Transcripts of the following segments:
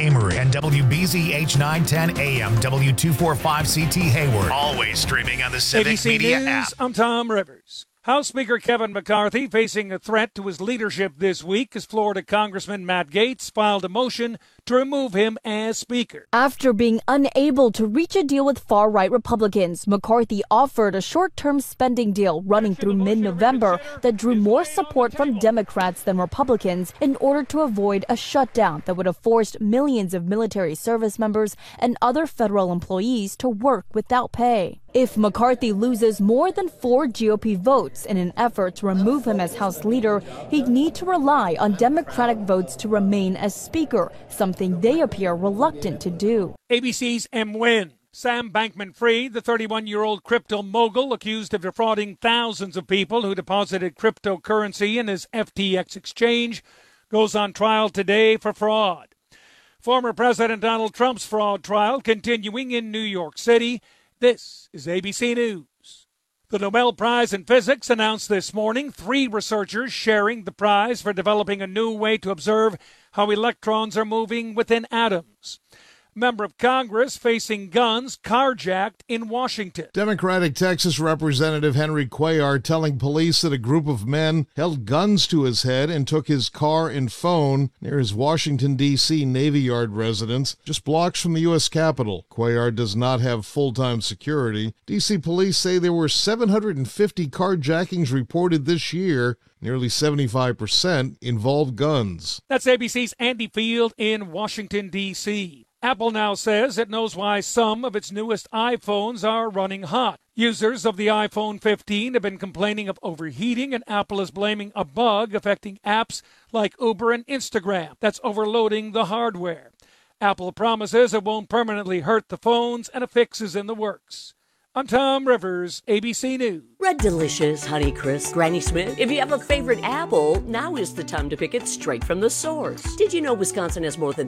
Amory, and WBZH 910 AM, W245CT Hayward. Always streaming on the Civic ABC Media News, app. I'm Tom Rivers. House Speaker Kevin McCarthy facing a threat to his leadership this week as Florida Congressman Matt Gaetz filed a motion to remove him as Speaker. After being unable to reach a deal with far-right Republicans, McCarthy offered a short-term spending deal running through mid-November that drew more support from Democrats than Republicans in order to avoid a shutdown that would have forced millions of military service members and other federal employees to work without pay. If McCarthy loses more than 4 GOP votes in an effort to remove him as House Leader, he'd need to rely on Democratic votes to remain as Speaker, something they appear reluctant to do. ABC's M. Wynn. Sam Bankman-Fried, the 31-year-old crypto mogul accused of defrauding thousands of people who deposited cryptocurrency in his FTX exchange, goes on trial today for fraud. Former President Donald Trump's fraud trial continuing in New York City. This is ABC News. The Nobel Prize in Physics announced this morning 3 researchers sharing the prize for developing a new way to observe how electrons are moving within atoms. Member of Congress facing guns carjacked in Washington. Democratic Texas Representative Henry Cuellar telling police that a group of men held guns to his head and took his car and phone near his Washington, D.C. Navy Yard residence, just blocks from the U.S. Capitol. Cuellar does not have full-time security. D.C. police say there were 750 carjackings reported this year. Nearly 75% involved guns. That's ABC's Andy Field in Washington, D.C. Apple now says it knows why some of its newest iPhones are running hot. Users of the iPhone 15 have been complaining of overheating, and Apple is blaming a bug affecting apps like Uber and Instagram that's overloading the hardware. Apple promises it won't permanently hurt the phones, and a fix is in the works. I'm Tom Rivers, ABC News. Red Delicious, Honeycrisp, Granny Smith. If you have a favorite apple, now is the time to pick it straight from the source. Did you know Wisconsin has more than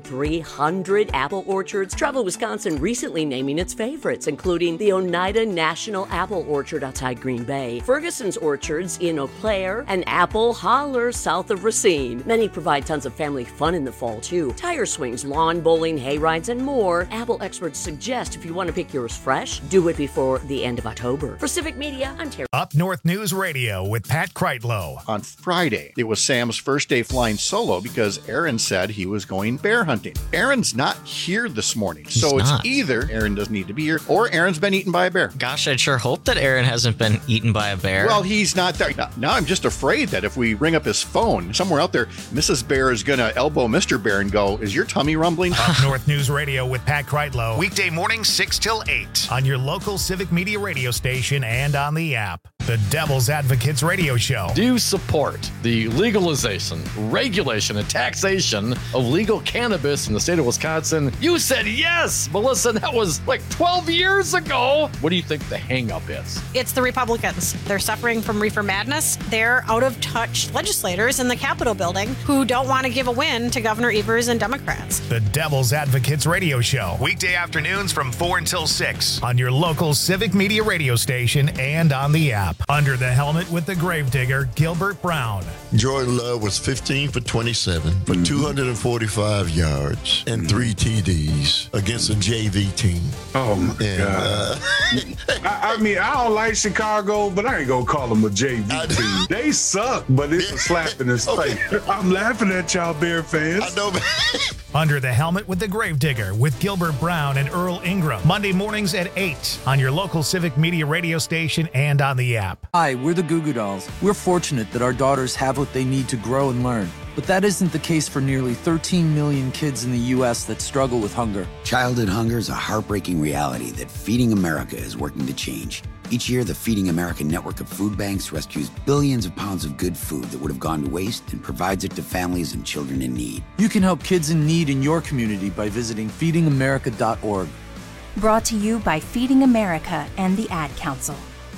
300 apple orchards? Travel Wisconsin recently naming its favorites, including the Oneida National Apple Orchard outside Green Bay, Ferguson's Orchards in Eau Claire, and Apple Holler south of Racine. Many provide tons of family fun in the fall, too. Tire swings, lawn bowling, hay rides, and more. Apple experts suggest if you want to pick yours fresh, do it before the end of October. For Civic Media, I'm Terry. Up North News Radio with Pat Kreitlow. On Friday, it was Sam's first day flying solo because Aaron said he was going bear hunting. Aaron's not here this morning, so it's either Aaron doesn't need to be here or Aaron's been eaten by a bear. Gosh, I'd sure hope that Aaron hasn't been eaten by a bear. Well, he's not there. Now I'm just afraid that if we ring up his phone, somewhere out there, Mrs. Bear is going to elbow Mr. Bear and go, is your tummy rumbling? Up North News Radio with Pat Kreitlow. Weekday morning 6 till 8 on your local Civic Media radio station and on the app. The Devil's Advocates Radio Show. Do you support the legalization, regulation, and taxation of legal cannabis in the state of Wisconsin? You said yes, Melissa. That was like 12 years ago. What do you think the hang-up is? It's the Republicans. They're suffering from reefer madness. They're out-of-touch legislators in the Capitol building who don't want to give a win to Governor Evers and Democrats. The Devil's Advocates Radio Show. Weekday afternoons from 4 until 6 on your local Civic Media radio station and on the app. Under the helmet with the gravedigger, Gilbert Brown. Jordan Love was 15 for 27 for 245 yards and 3 TDs against a JV team. Oh, my God. I mean, I don't like Chicago, but I ain't going to call them a JV team. They suck, but it's a slap in his face. I'm laughing at y'all Bear fans. I know, man. Under the helmet with the gravedigger with Gilbert Brown and Earl Ingram. Monday mornings at 8 on your local Civic Media radio station and on the app. Hi, we're the Goo Goo Dolls. We're fortunate that our daughters have what they need to grow and learn. But that isn't the case for nearly 13 million kids in the U.S. that struggle with hunger. Childhood hunger is a heartbreaking reality that Feeding America is working to change. Each year, the Feeding America network of food banks rescues billions of pounds of good food that would have gone to waste and provides it to families and children in need. You can help kids in need in your community by visiting feedingamerica.org. Brought to you by Feeding America and the Ad Council.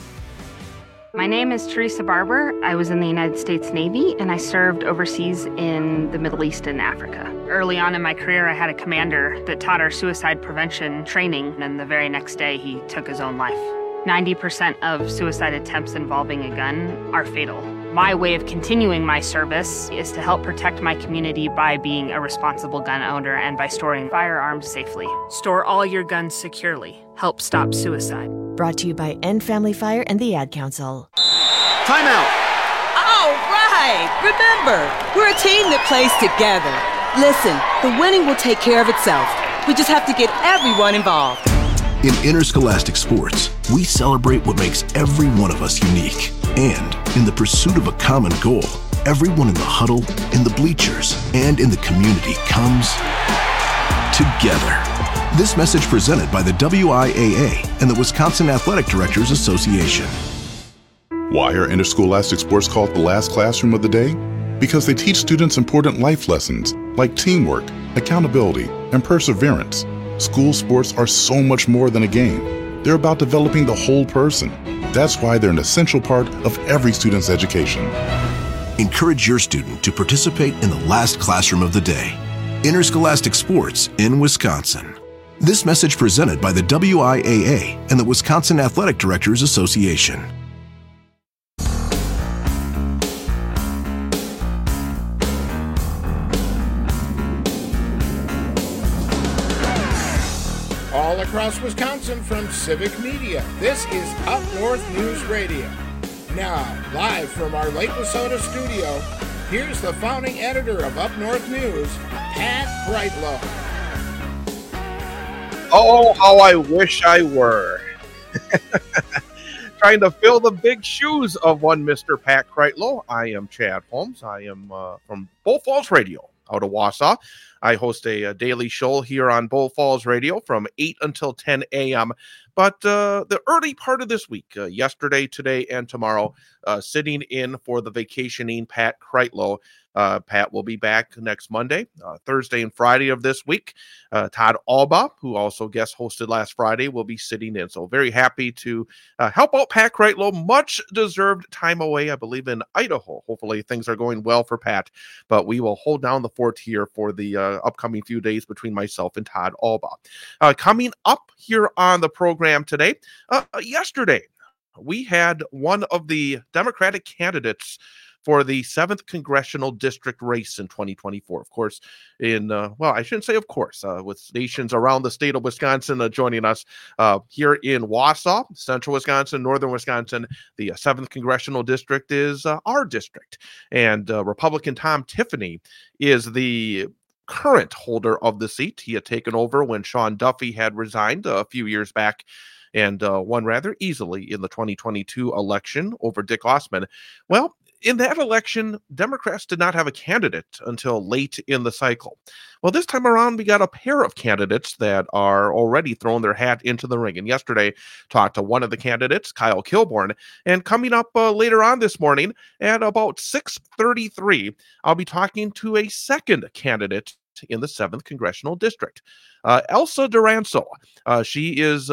My name is Teresa Barber. I was in the United States Navy, and I served overseas in the Middle East and Africa. Early on in my career, I had a commander that taught our suicide prevention training, and the very next day, he took his own life. 90% of suicide attempts involving a gun are fatal. My way of continuing my service is to help protect my community by being a responsible gun owner and by storing firearms safely. Store all your guns securely. Help stop suicide. Brought to you by End Family Fire and the Ad Council. Time out! All right! Remember, we're a team that plays together. Listen, the winning will take care of itself. We just have to get everyone involved. In interscholastic sports, we celebrate what makes every one of us unique. And in the pursuit of a common goal, everyone in the huddle, in the bleachers, and in the community comes together. This message presented by the WIAA and the Wisconsin Athletic Directors Association. Why are interscholastic sports called the last classroom of the day? Because they teach students important life lessons like teamwork, accountability, and perseverance. School sports are so much more than a game. They're about developing the whole person. That's why they're an essential part of every student's education. Encourage your student to participate in the last classroom of the day. Interscholastic sports in Wisconsin. This message presented by the WIAA and the Wisconsin Athletic Directors Association. All across Wisconsin from Civic Media, this is Up North News Radio. Now, live from our Lake Wissota studio, here's the founding editor of Up North News, Pat Kreitlow. Oh, how I wish I were. Trying to fill the big shoes of one Mr. Pat Kreitlow. I am Chad Holmes. I am from Bull Falls Radio out of Wausau. I host a daily show here on Bull Falls Radio from 8 until 10 a.m. But the early part of this week, yesterday, today, and tomorrow, sitting in for the vacationing Pat Kreitlow. Pat will be back next Monday, Thursday, and Friday of this week. Todd Alba, who also guest hosted last Friday, will be sitting in. So very happy to help out Pat Kreitlow. Much deserved time away, I believe, in Idaho. Hopefully things are going well for Pat, but we will hold down the fort here for the upcoming few days between myself and Todd Alba. Coming up here on the program today, yesterday, we had one of the Democratic candidates for the 7th Congressional District race in 2024. Of course, I shouldn't say of course, with stations around the state of Wisconsin joining us here in Wausau, central Wisconsin, northern Wisconsin. The 7th Congressional District is our district. And Republican Tom Tiffany is the current holder of the seat. He had taken over when Sean Duffy had resigned a few years back and won rather easily in the 2022 election over Dick Osman. Well, in that election, Democrats did not have a candidate until late in the cycle. Well, this time around, we got a pair of candidates that are already throwing their hat into the ring. And yesterday, talked to one of the candidates, Kyle Kilborn. And coming up later on this morning at about 6:33, I'll be talking to a second candidate in the 7th Congressional District, Elsa Duranzo. She is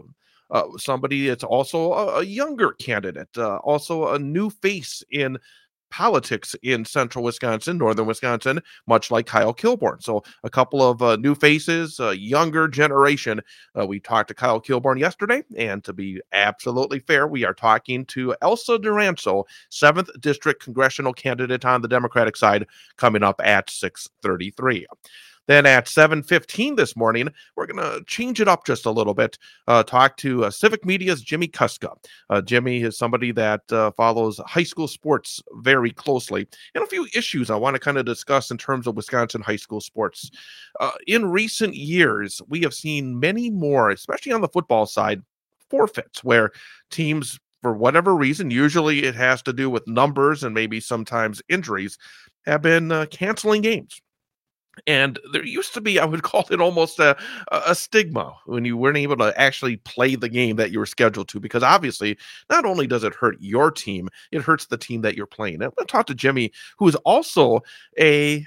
somebody that's also a younger candidate, also a new face in politics in central Wisconsin, northern Wisconsin, much like Kyle Kilborn. So a couple of new faces, a younger generation. We talked to Kyle Kilborn yesterday, and to be absolutely fair, we are talking to Elsa Duranzo, 7th District Congressional candidate on the Democratic side, coming up at 6:33. Then at 7:15 this morning, we're going to change it up just a little bit, talk to Civic Media's Jimmy Kuska. Jimmy is somebody that follows high school sports very closely, and a few issues I want to kind of discuss in terms of Wisconsin high school sports. In recent years, we have seen many more, especially on the football side, forfeits where teams, for whatever reason, usually it has to do with numbers and maybe sometimes injuries, have been canceling games. And there used to be, I would call it almost a stigma when you weren't able to actually play the game that you were scheduled to, because obviously not only does it hurt your team, it hurts the team that you're playing. And I'm going to talk to Jimmy, who is also an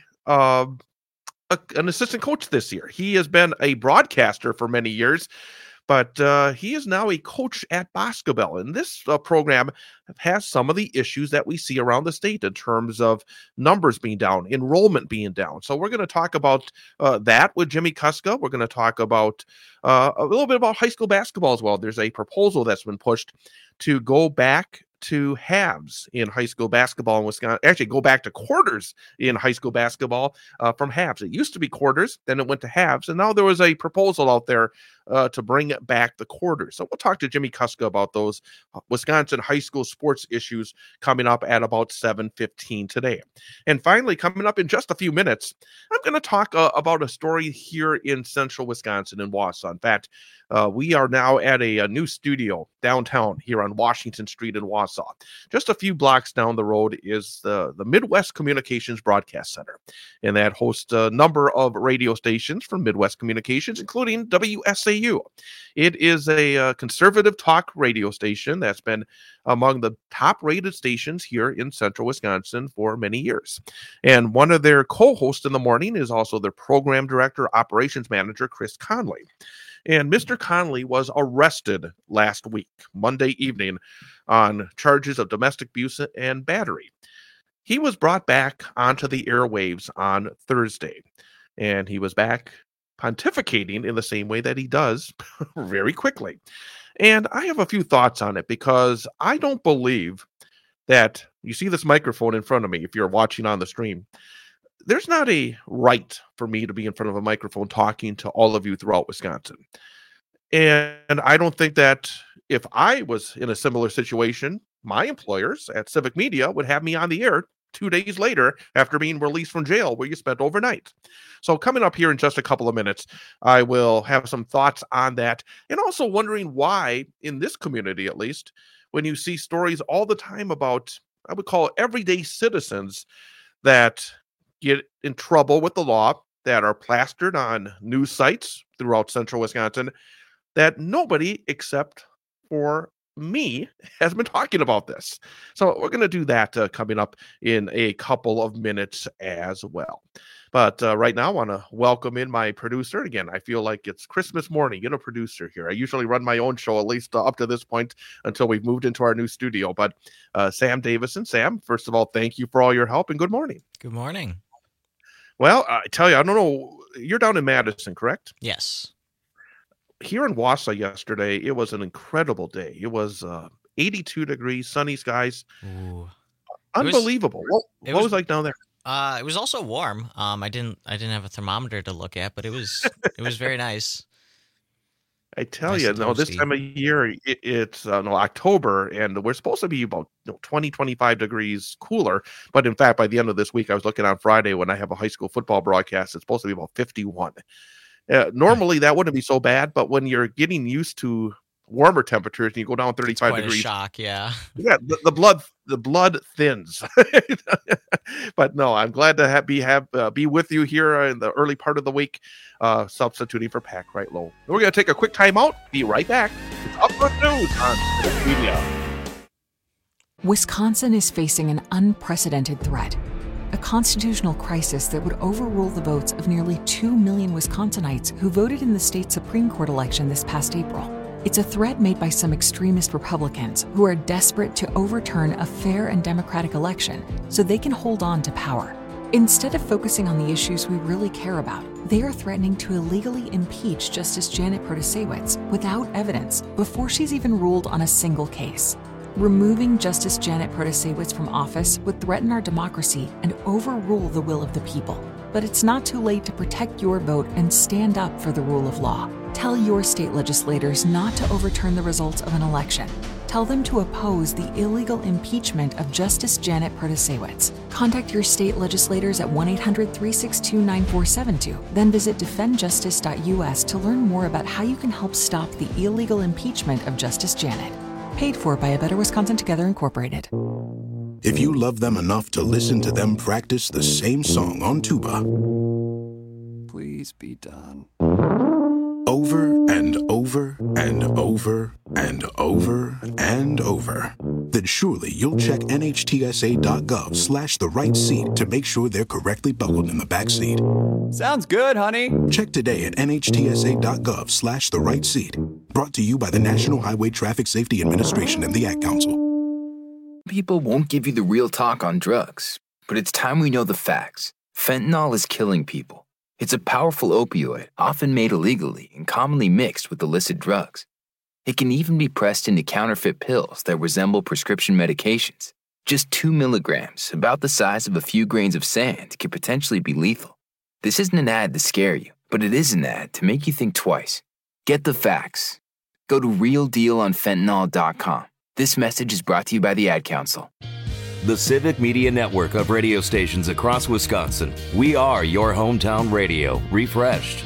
assistant coach this year. He has been a broadcaster for many years, but he is now a coach at Boscobel. And this program has some of the issues that we see around the state in terms of numbers being down, enrollment being down. So we're going to talk about that with Jimmy Kuska. We're going to talk about a little bit about high school basketball as well. There's a proposal that's been pushed to go back to halves in high school basketball in Wisconsin. Actually, go back to quarters in high school basketball from halves. It used to be quarters, then it went to halves, and now there was a proposal out there to bring back the quarters. So we'll talk to Jimmy Kuska about those Wisconsin high school sports issues coming up at about 7:15 today. And finally, coming up in just a few minutes, I'm going to talk about a story here in central Wisconsin in Wausau. In fact, we are now at a new studio downtown here on Washington Street in Wausau. Just a few blocks down the road is the Midwest Communications Broadcast Center, and that hosts a number of radio stations from Midwest Communications, including WSAU. It is a conservative talk radio station that's been among the top-rated stations here in central Wisconsin for many years. And one of their co-hosts in the morning is also their program director, operations manager, Chris Conley. And Mr. Conley was arrested last week, Monday evening, on charges of domestic abuse and battery. He was brought back onto the airwaves on Thursday, and he was back pontificating in the same way that he does very quickly. And I have a few thoughts on it, because I don't believe that you see this microphone in front of me. If you're watching on the stream, there's not a right for me to be in front of a microphone talking to all of you throughout Wisconsin. And I don't think that if I was in a similar situation, my employers at Civic Media would have me on the air 2 days later after being released from jail where you spent overnight. So coming up here in just a couple of minutes, I will have some thoughts on that, and also wondering why, in this community at least, when you see stories all the time about, I would call it everyday citizens that get in trouble with the law, that are plastered on news sites throughout central Wisconsin, that nobody except for me has been talking about this. So we're going to do that coming up in a couple of minutes as well. But right now I want to welcome in my producer. Again, I feel like it's Christmas morning, get a producer here. I usually run my own show, at least up to this point, until we've moved into our new studio. But Sam Davison. Sam, first of all, thank you for all your help, and good morning. Good morning. Well, I tell you, I don't know, you're down in Madison, correct? Yes. Here in Wausau yesterday, it was an incredible day. It was 82 degrees, sunny skies. Ooh. Unbelievable. What was like down there? It was also warm. I didn't have a thermometer to look at, but it was very nice. I tell you, this time of year, it's October, and we're supposed to be about 20, 25 degrees cooler. But in fact, by the end of this week, I was looking on Friday when I have a high school football broadcast, it's supposed to be about 51. Normally, that wouldn't be so bad, but when you're getting used to warmer temperatures and you go down 35 quite degrees, a shock, yeah. Yeah, the blood thins. But no, I'm glad to be with you here in the early part of the week, substituting for Pat Kreitlow. We're going to take a quick time out. Be right back. It's Up North News on Civic Media. Wisconsin is facing an unprecedented threat. A constitutional crisis that would overrule the votes of nearly 2 million Wisconsinites who voted in the state Supreme Court election this past April. It's a threat made by some extremist Republicans who are desperate to overturn a fair and democratic election so they can hold on to power. Instead of focusing on the issues we really care about, they are threatening to illegally impeach Justice Janet Protasiewicz without evidence before she's even ruled on a single case. Removing Justice Janet Protasiewicz from office would threaten our democracy and overrule the will of the people. But it's not too late to protect your vote and stand up for the rule of law. Tell your state legislators not to overturn the results of an election. Tell them to oppose the illegal impeachment of Justice Janet Protasiewicz. Contact your state legislators at 1-800-362-9472. Then visit defendjustice.us to learn more about how you can help stop the illegal impeachment of Justice Janet. Paid for by A Better Wisconsin Together Incorporated. If you love them enough to listen to them practice the same song on tuba, please be done. Over and over and over and over and over, then surely you'll check NHTSA.gov/the right seat to make sure they're correctly buckled in the back seat. Sounds good, honey. Check today at NHTSA.gov/the right seat. Brought to you by the National Highway Traffic Safety Administration and the Ad Council. People won't give you the real talk on drugs, but it's time we know the facts. Fentanyl is killing people. It's a powerful opioid, often made illegally and commonly mixed with illicit drugs. It can even be pressed into counterfeit pills that resemble prescription medications. Just 2 milligrams, about the size of a few grains of sand, could potentially be lethal. This isn't an ad to scare you, but it is an ad to make you think twice. Get the facts. Go to realdealonfentanyl.com. This message is brought to you by the Ad Council. The Civic Media Network of radio stations across Wisconsin. We are your hometown radio, refreshed.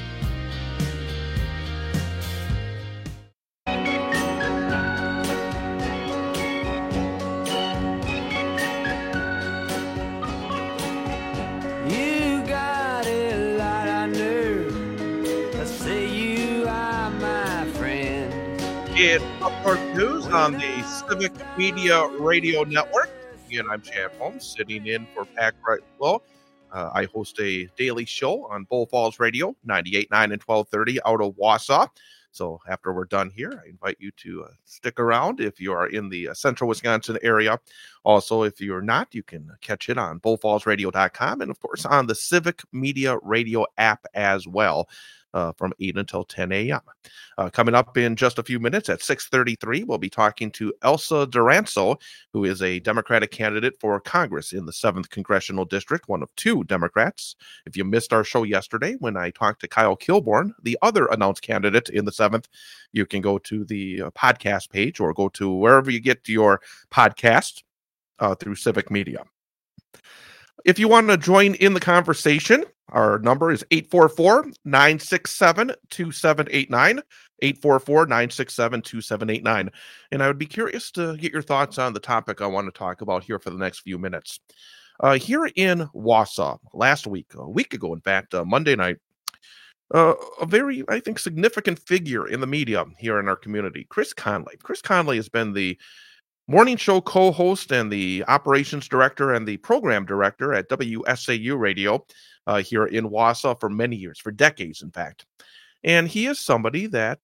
You got a lot of nerve. Let's say you are my friend. It's Up North News on the Civic Media Radio Network. Again, I'm Chad Holmes, sitting in for Pat Crichtlow. I host a daily show on Bull Falls Radio, 98.9 and 1230 out of Wausau. So after we're done here, I invite you to stick around if you are in the central Wisconsin area. Also, if you're not, you can catch it on bullfallsradio.com and, of course, on the Civic Media Radio app as well. From 8 until 10 a.m. Coming up in just a few minutes at 6:33, we'll be talking to Elsa Duranzo, who is a Democratic candidate for Congress in the 7th Congressional District, one of 2 Democrats. If you missed our show yesterday when I talked to Kyle Kilborn, the other announced candidate in the 7th, you can go to the podcast page or go to wherever you get your podcast through Civic Media. If you want to join in the conversation, our number is 844-967-2789, 844-967-2789. And I would be curious to get your thoughts on the topic I want to talk about here for the next few minutes. Here in Wausau, last week, a week ago, in fact, Monday night, a very, I think, significant figure in the media here in our community, Chris Conley. Chris Conley has been the morning show co-host and the operations director and the program director at WSAU Radio here in Wausau for many years, for decades, in fact. And he is somebody that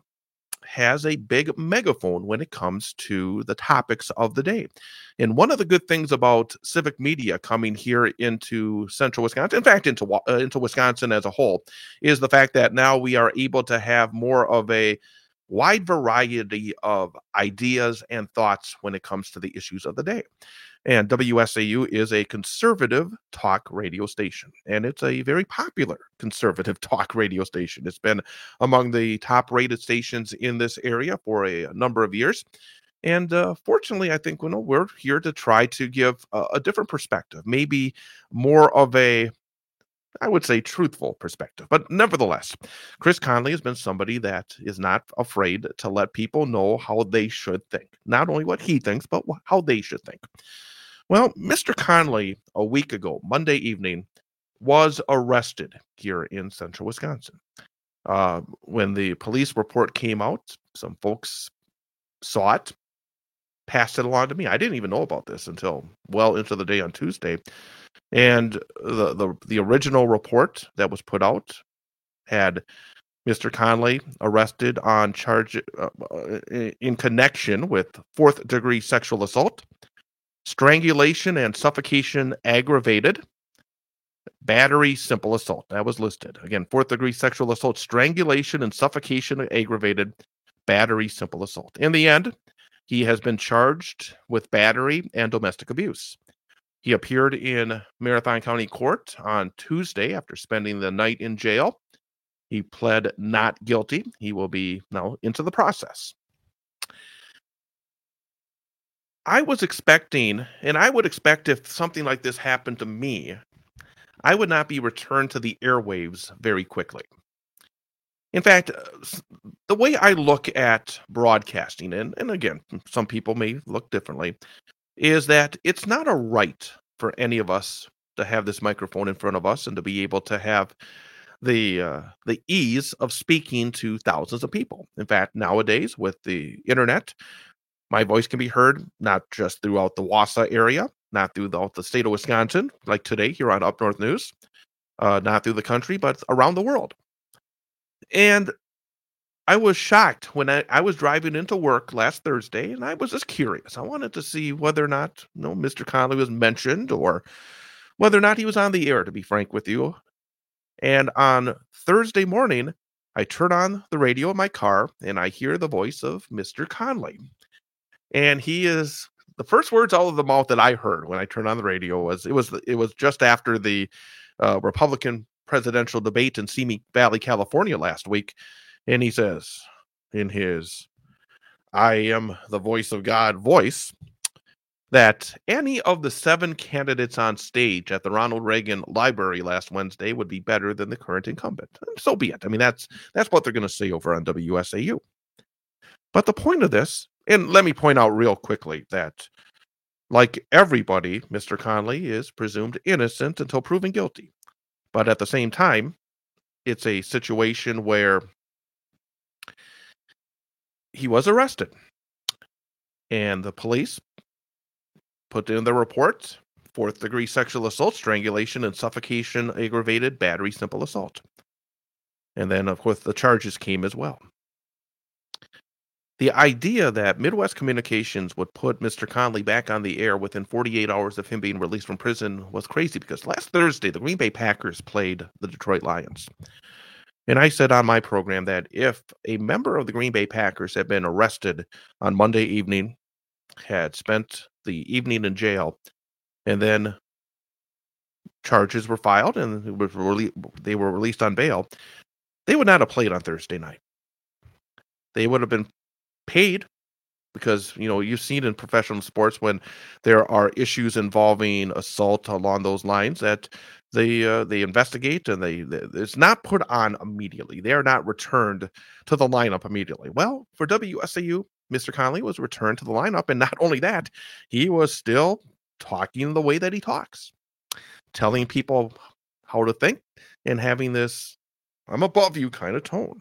has a big megaphone when it comes to the topics of the day. And one of the good things about civic media coming here into central Wisconsin, in fact, into Wisconsin as a whole, is the fact that now we are able to have more of a wide variety of ideas and thoughts when it comes to the issues of the day. And WSAU is a conservative talk radio station, and it's a very popular conservative talk radio station. It's been among the top rated stations in this area for a number of years. And fortunately, I think we're here to try to give a different perspective, maybe more of a, I would say, truthful perspective. But nevertheless, Chris Conley has been somebody that is not afraid to let people know how they should think. Not only what he thinks, but how they should think. Well, Mr. Conley, a week ago, Monday evening, was arrested here in central Wisconsin. When the police report came out, some folks saw it, passed it along to me. I didn't even know about this until well into the day on Tuesday. And the original report that was put out had Mr. Conley arrested on charge in connection with 4th-degree sexual assault, strangulation and suffocation aggravated, battery simple assault. That was listed. Again, 4th-degree sexual assault, strangulation and suffocation aggravated, battery simple assault. In the end, he has been charged with battery and domestic abuse. He appeared in Marathon County Court on Tuesday after spending the night in jail. He pled not guilty. He will be now into the process. I was expecting, and I would expect if something like this happened to me, I would not be returned to the airwaves very quickly. In fact, the way I look at broadcasting, and again, some people may look differently, is that it's not a right for any of us to have this microphone in front of us and to be able to have the ease of speaking to thousands of people. In fact, nowadays with the internet, my voice can be heard not just throughout the Wausau area, not throughout the state of Wisconsin, like today here on Up North News, not through the country, but around the world. And I was shocked when I was driving into work last Thursday, and I was just curious. I wanted to see whether or not Mr. Conley was mentioned or whether or not he was on the air, to be frank with you. And on Thursday morning, I turn on the radio in my car and I hear the voice of Mr. Conley. And he is the first words out of the mouth that I heard when I turned on the radio was it was just after the Republican presidential debate in Simi Valley, California last week. And he says in his I am the voice of God voice that any of the 7 candidates on stage at the Ronald Reagan Library last Wednesday would be better than the current incumbent. And so be it. I mean, that's what they're going to say over on WSAU. But the point of this, and let me point out real quickly that, like everybody, Mr. Conley is presumed innocent until proven guilty. But at the same time, it's a situation where he was arrested. And the police put in the report, 4th-degree sexual assault, strangulation, and suffocation, aggravated battery, simple assault. And then, of course, the charges came as well. The idea that Midwest Communications would put Mr. Conley back on the air within 48 hours of him being released from prison was crazy because last Thursday, the Green Bay Packers played the Detroit Lions. And I said on my program that if a member of the Green Bay Packers had been arrested on Monday evening, had spent the evening in jail, and then charges were filed and they were released on bail, they would not have played on Thursday night. They would have been paid because, you've seen in professional sports when there are issues involving assault along those lines that they investigate and it's not put on immediately. They are not returned to the lineup immediately. Well, for WSAU, Mr. Conley was returned to the lineup, and not only that, he was still talking the way that he talks, telling people how to think and having this I'm above you kind of tone.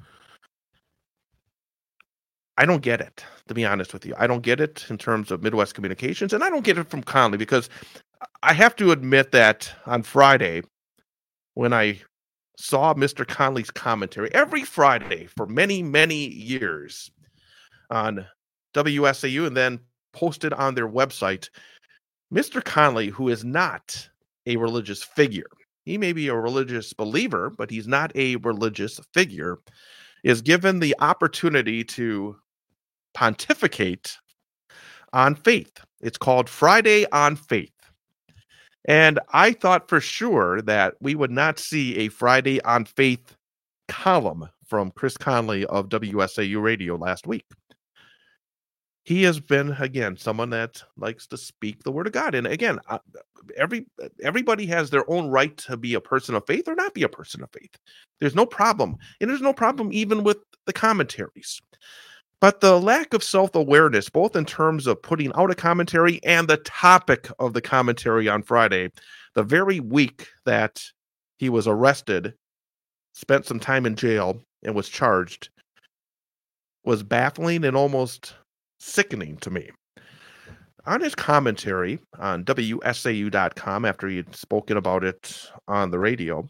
I don't get it, to be honest with you. I don't get it in terms of Midwest Communications, and I don't get it from Conley because I have to admit that on Friday, when I saw Mr. Conley's commentary every Friday for many, many years on WSAU and then posted on their website, Mr. Conley, who is not a religious figure, he may be a religious believer, but he's not a religious figure, is given the opportunity to pontificate on faith. It's called Friday on Faith. And I thought for sure that we would not see a Friday on Faith column from Chris Conley of WSAU Radio last week. He has been, again, someone that likes to speak the word of God. And again, everybody has their own right to be a person of faith or not be a person of faith. There's no problem. And there's no problem even with the commentaries. But the lack of self-awareness, both in terms of putting out a commentary and the topic of the commentary on Friday, the very week that he was arrested, spent some time in jail, and was charged, was baffling and almost sickening to me. On his commentary on WSAU.com, after he had spoken about it on the radio,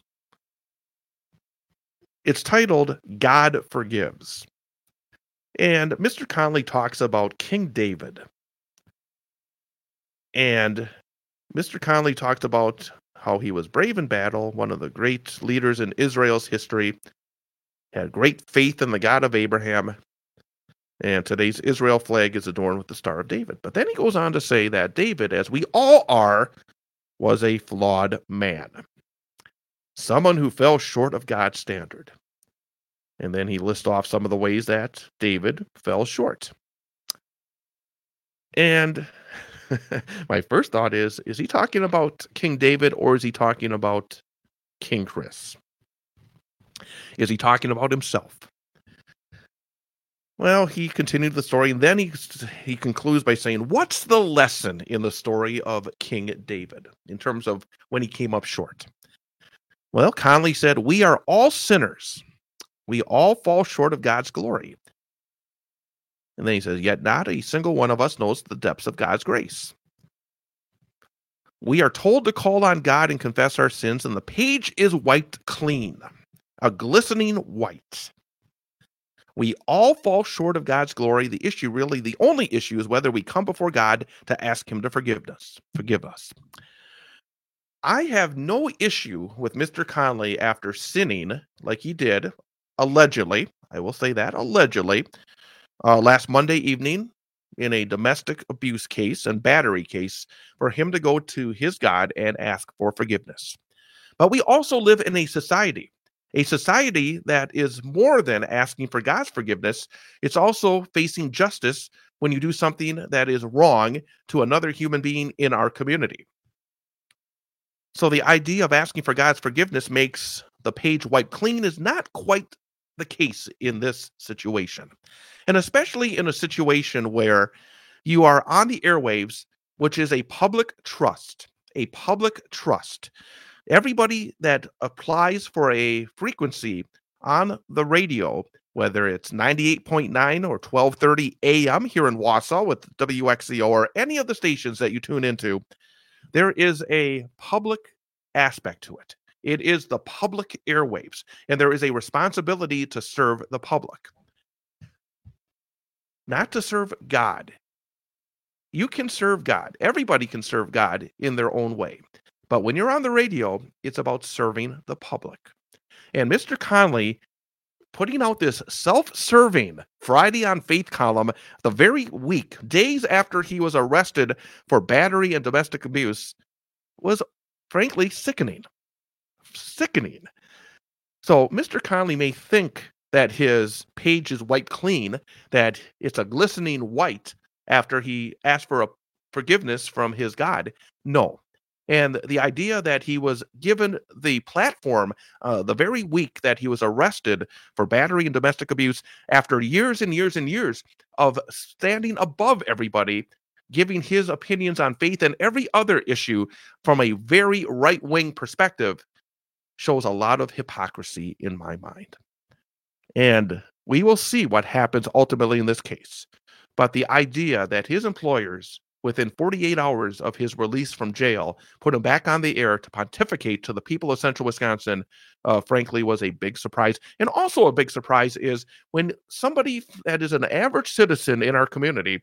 it's titled God Forgives. And Mr. Conley talks about King David. And Mr. Conley talked about how he was brave in battle, one of the great leaders in Israel's history, had great faith in the God of Abraham, and today's Israel flag is adorned with the Star of David. But then he goes on to say that David, as we all are, was a flawed man, someone who fell short of God's standard. And then he lists off some of the ways that David fell short. And my first thought is he talking about King David or is he talking about King Chris? Is he talking about himself? Well, he continued the story, and then he concludes by saying, what's the lesson in the story of King David in terms of when he came up short? Well, Conley said, we are all sinners. We all fall short of God's glory. And then he says, yet not a single one of us knows the depths of God's grace. We are told to call on God and confess our sins, and the page is wiped clean, a glistening white. We all fall short of God's glory. The issue, really, the only issue is whether we come before God to ask him to forgive us. I have no issue with Mr. Conley after sinning like he did allegedly, I will say that, allegedly, last Monday evening in a domestic abuse case and battery case for him to go to his God and ask for forgiveness. But we also live in a society that is more than asking for God's forgiveness. It's also facing justice when you do something that is wrong to another human being in our community. So the idea of asking for God's forgiveness makes the page wiped clean is not quite the case in this situation. And especially in a situation where you are on the airwaves, which is a public trust. Everybody that applies for a frequency on the radio, whether it's 98.9 or 1230 AM here in Wausau with WXCO or any of the stations that you tune into, there is a public aspect to it. It is the public airwaves, and there is a responsibility to serve the public, not to serve God. You can serve God. Everybody can serve God in their own way. But when you're on the radio, it's about serving the public. And Mr. Conley putting out this self-serving Friday on Faith column the very week, days after he was arrested for battery and domestic abuse, was frankly sickening. So Mr. Conley may think that his page is wiped clean, that it's a glistening white after he asked for a forgiveness from his God. No. And the idea that he was given the platform the very week that he was arrested for battery and domestic abuse, after years and years and years of standing above everybody, giving his opinions on faith and every other issue from a very right-wing perspective, shows a lot of hypocrisy in my mind. And we will see what happens ultimately in this case. But the idea that his employers, within 48 hours of his release from jail, put him back on the air to pontificate to the people of Central Wisconsin, frankly, was a big surprise. And also a big surprise is when somebody that is an average citizen in our community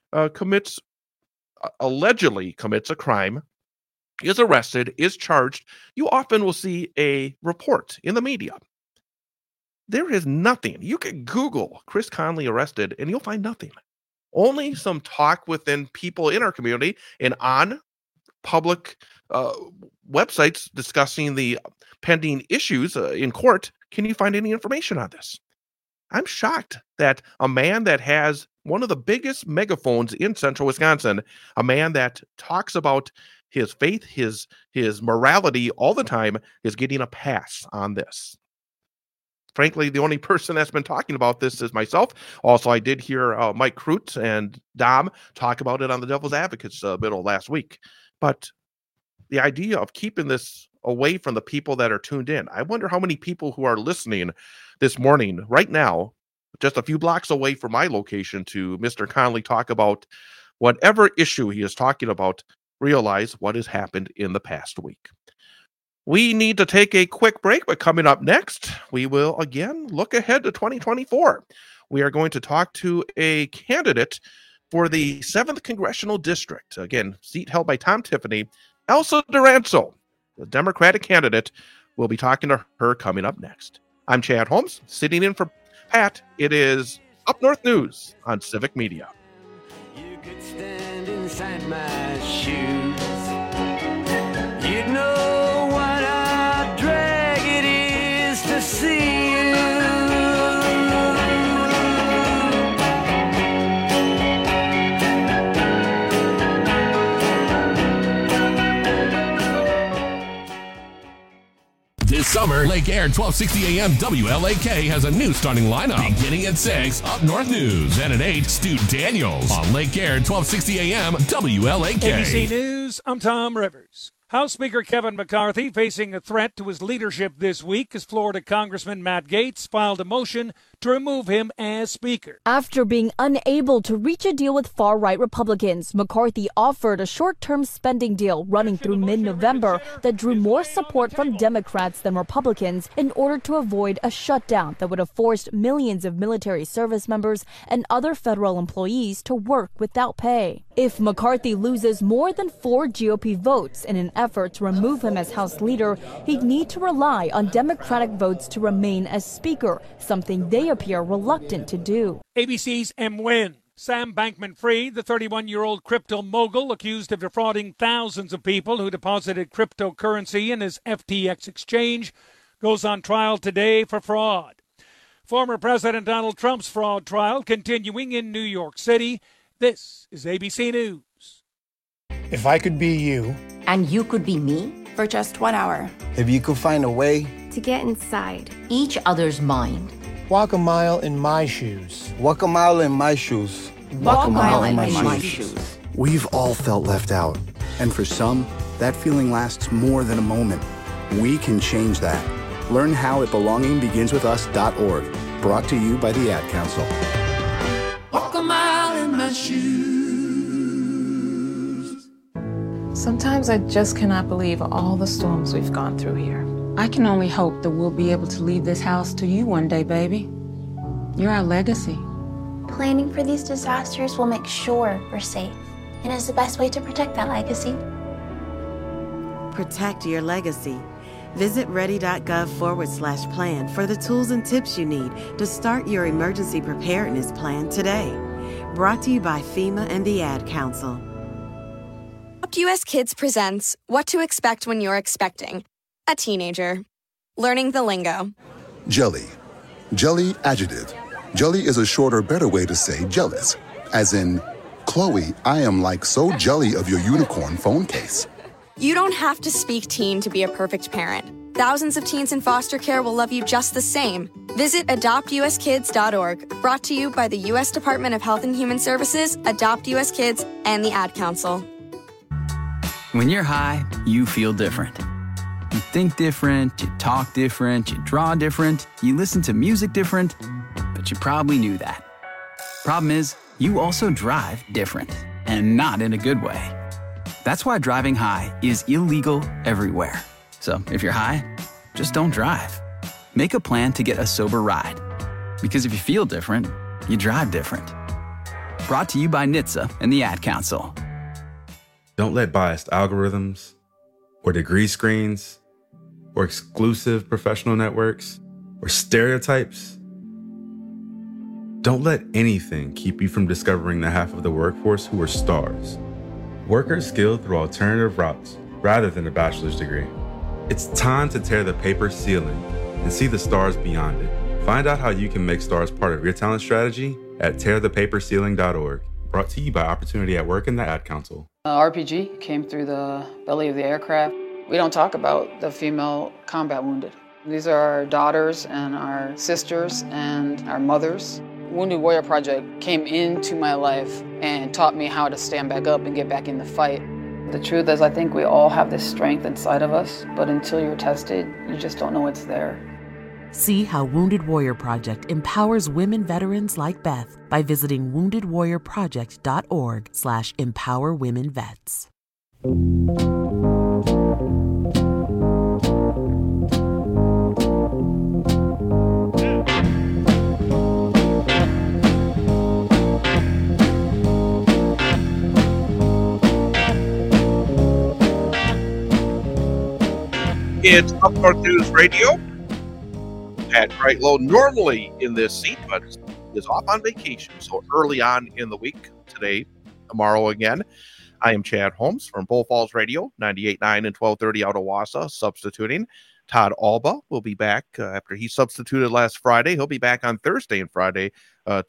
allegedly commits a crime, is arrested, is charged, you often will see a report in the media. There is nothing. You can Google Chris Conley arrested and you'll find nothing. Only some talk within people in our community and on public websites discussing the pending issues in court. Can you find any information on this? I'm shocked that a man that has one of the biggest megaphones in Central Wisconsin, a man that talks about his faith, his morality all the time, is getting a pass on this. Frankly, the only person that's been talking about this is myself. Also, I did hear Mike Crute and Dom talk about it on the Devil's Advocates middle last week. But the idea of keeping this away from the people that are tuned in, I wonder how many people who are listening this morning, right now, just a few blocks away from my location, to Mr. Conley talk about whatever issue he is talking about, realize what has happened in the past week. We need to take a quick break, but coming up next, we will again look ahead to 2024. We are going to talk to a candidate for the 7th Congressional District. Again, seat held by Tom Tiffany. Elsa Duranzo, the Democratic candidate. We'll be talking to her coming up next. I'm Chad Holmes, sitting in for Pat. It is Up North News on Civic Media. You could stand inside my shoes. You'd know what a drag it is to see you. This summer, Lake Air 1260 AM WLAK has a new starting lineup. Beginning at 6, Up North News, and at 8, Stu Daniels on Lake Air 1260 AM WLAK. ABC News, I'm Tom Rivers. House Speaker Kevin McCarthy facing a threat to his leadership this week as Florida Congressman Matt Gaetz filed a motion to remove him as Speaker. After being unable to reach a deal with far-right Republicans, McCarthy offered a short-term spending deal running through mid-November that drew more support from Democrats than Republicans in order to avoid a shutdown that would have forced millions of military service members and other federal employees to work without pay. If McCarthy loses more than 4 GOP votes in an effort to remove him as House Leader, he'd need to rely on Democratic votes to remain as Speaker, something they appear reluctant to do. ABC's M. Wynn. Sam Bankman-Fried, the 31-year-old crypto mogul accused of defrauding thousands of people who deposited cryptocurrency in his FTX exchange, goes on trial today for fraud. Former President Donald Trump's fraud trial continuing in New York City. This is ABC News. If I could be you. And you could be me? For just 1 hour. If you could find a way. To get inside each other's mind. Walk a mile in my shoes. Walk a mile in my shoes. Walk a mile in my shoes. We've all felt left out. And for some, that feeling lasts more than a moment. We can change that. Learn how at belongingbeginswithus.org. Brought to you by the Ad Council. Walk a mile in my shoes. Sometimes I just cannot believe all the storms we've gone through here. I can only hope that we'll be able to leave this house to you one day, baby. You're our legacy. Planning for these disasters will make sure we're safe, and is the best way to protect that legacy. Protect your legacy. Visit ready.gov/plan for the tools and tips you need to start your emergency preparedness plan today. Brought to you by FEMA and the Ad Council. US Kids presents What to Expect When You're Expecting a Teenager. Learning the lingo. Jelly. Jelly adjective. Jelly is a shorter, better way to say jealous. As in, Chloe, I am like so jelly of your unicorn phone case. You don't have to speak teen to be a perfect parent. Thousands of teens in foster care will love you just the same. Visit adoptuskids.org. Brought to you by the U.S. Department of Health and Human Services, Adopt U.S. Kids, and the Ad Council. When you're high, you feel different. You think different, you talk different, you draw different, you listen to music different, but you probably knew that. Problem is, you also drive different, and not in a good way. That's why driving high is illegal everywhere. So if you're high, just don't drive. Make a plan to get a sober ride. Because if you feel different, you drive different. Brought to you by NHTSA and the Ad Council. Don't let biased algorithms or degree screens or exclusive professional networks or stereotypes. Don't let anything keep you from discovering the half of the workforce who are stars. Workers skilled through alternative routes rather than a bachelor's degree. It's time to tear the paper ceiling and see the stars beyond it. Find out how you can make stars part of your talent strategy at tearthepaperceiling.org. Brought to you by Opportunity at Work and the Ad Council. RPG came through the belly of the aircraft. We don't talk about the female combat wounded. These are our daughters and our sisters and our mothers. Wounded Warrior Project came into my life and taught me how to stand back up and get back in the fight. The truth is, I think we all have this strength inside of us, but until you're tested, you just don't know it's there. See how Wounded Warrior Project empowers women veterans like Beth by visiting woundedwarriorproject.org/empowerwomenvets. It's Up North News Radio. Pat Kreitlow normally in this seat, but is off on vacation. So early on in the week, today, tomorrow again, I am Chad Holmes from Bull Falls Radio, 98.9 and 1230 out of Wausau, substituting. Todd Alba will be back after he substituted last Friday. He'll be back on Thursday and Friday to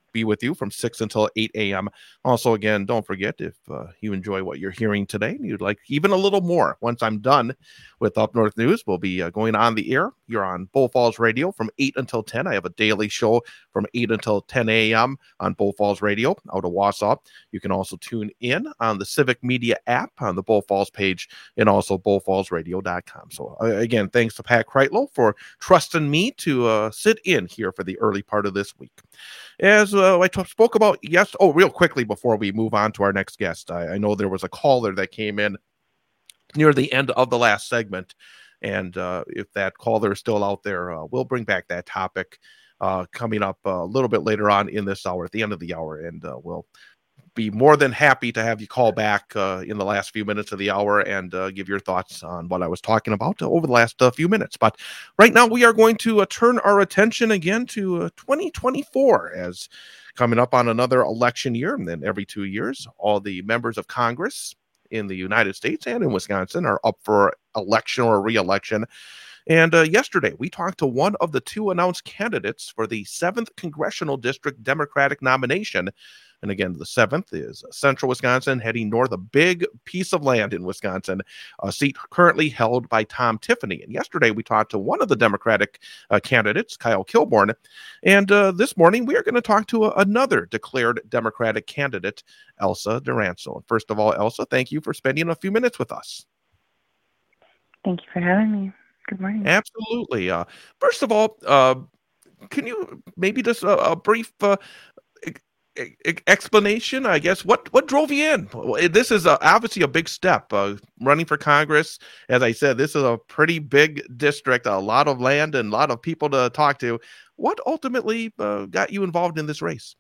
be with you from 6 until 8 a.m. Also, again, don't forget, if you enjoy what you're hearing today and you'd like even a little more, once I'm done with Up North News, we'll be going on the air. You're on Bull Falls Radio from 8 until 10. I have a daily show from 8 until 10 a.m. on Bull Falls Radio out of Wausau. You can also tune in on the Civic Media app on the Bull Falls page and also bullfallsradio.com. So, again, thanks to Pat Kreitlow for trusting me to sit in here for the early part of this week. As I spoke about, real quickly before we move on to our next guest, I know there was a caller that came in near the end of the last segment, and if that caller is still out there, we'll bring back that topic coming up a little bit later on in this hour, at the end of the hour, and we'll be more than happy to have you call back in the last few minutes of the hour and give your thoughts on what I was talking about over the last few minutes. But right now we are going to turn our attention again to 2024, as coming up on another election year. And then every 2 years, all the members of Congress in the United States and in Wisconsin are up for election or re-election. And yesterday, we talked to one of the two announced candidates for the 7th Congressional District Democratic nomination. And again, the 7th is Central Wisconsin, heading north, a big piece of land in Wisconsin, a seat currently held by Tom Tiffany. And yesterday, we talked to one of the Democratic candidates, Kyle Kilborn. And this morning, we are going to talk to another declared Democratic candidate, Elsa Duranso. First of all, Elsa, thank you for spending a few minutes with us. Thank you for having me. Good morning. Absolutely. First of all, can you maybe just a brief explanation, I guess, what drove you in? This is obviously a big step, running for Congress. As I said, this is a pretty big district, a lot of land and a lot of people to talk to. What ultimately got you involved in this race?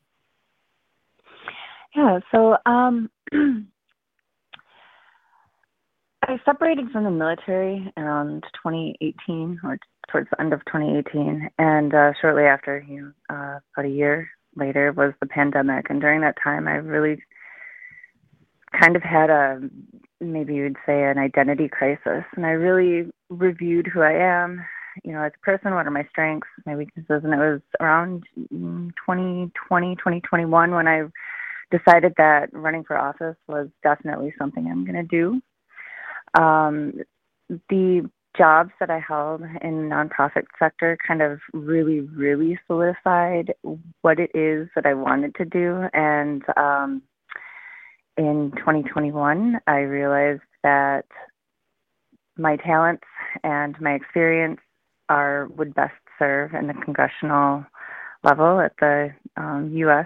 Yeah, so I separated from the military around 2018, or towards the end of 2018, and shortly after, about a year later, was the pandemic. And during that time, I really kind of had maybe you'd say, an identity crisis. And I really reviewed who I am, as a person, what are my strengths, my weaknesses. And it was around 2020, 2021 when I decided that running for office was definitely something I'm going to do. The jobs that I held in the nonprofit sector kind of really, really solidified what it is that I wanted to do. And in 2021, I realized that my talents and my experience would best serve in the congressional level at the U.S.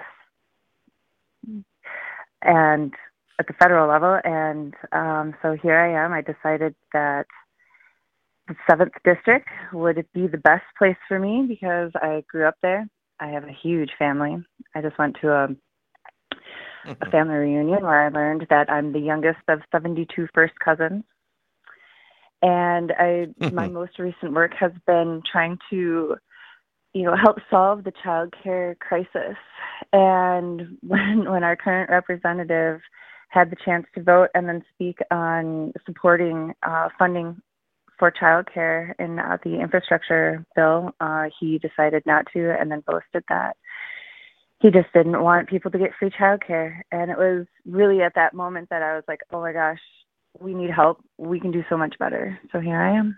and at the federal level. And so here I am. I decided that the 7th District would be the best place for me because I grew up there. I have a huge family. I just went to a family reunion where I learned that I'm the youngest of 72 first cousins. And my most recent work has been trying to, help solve the child care crisis. And when our current representative had the chance to vote and then speak on supporting funding for childcare in the infrastructure bill, he decided not to, and then boasted that he just didn't want people to get free childcare. And it was really at that moment that I was like, oh my gosh, we need help. We can do so much better. So here I am.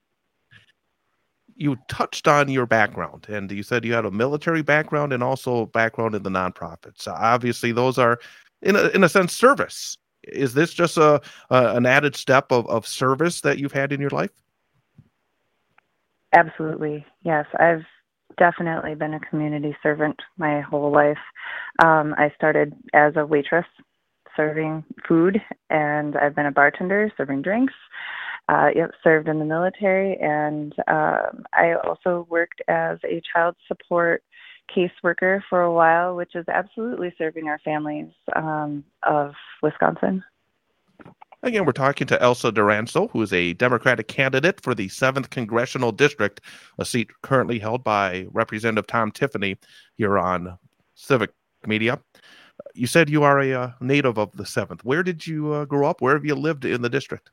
You touched on your background, and you said you had a military background and also background in the nonprofits. Obviously, those are, in a sense, service. Is this just an added step of service that you've had in your life? Absolutely. Yes. I've definitely been a community servant my whole life. I started as a waitress serving food, and I've been a bartender serving drinks. Served in the military, and I also worked as a child support caseworker for a while, which is absolutely serving our families of Wisconsin. Again, we're talking to Elsa Duranso, who is a Democratic candidate for the 7th Congressional District, a seat currently held by Representative Tom Tiffany here on Civic Media. You said you are a native of the 7th. Where did you grow up? Where have you lived in the district?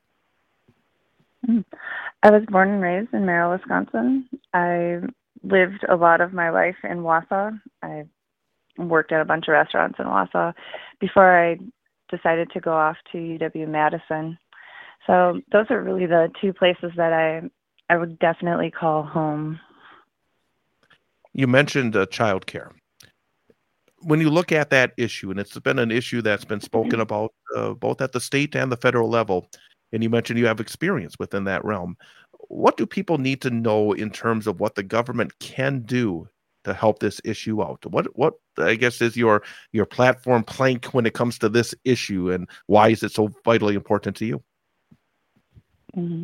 I was born and raised in Merrill, Wisconsin. I lived a lot of my life in Wausau. I worked at a bunch of restaurants in Wausau before I decided to go off to UW-Madison. So those are really the two places that I would definitely call home. You mentioned childcare. When you look at that issue, and it's been an issue that's been spoken about both at the state and the federal level, and you mentioned you have experience within that realm, what do people need to know in terms of what the government can do to help this issue out? What I guess is your platform plank when it comes to this issue, and why is it so vitally important to you? Mm-hmm.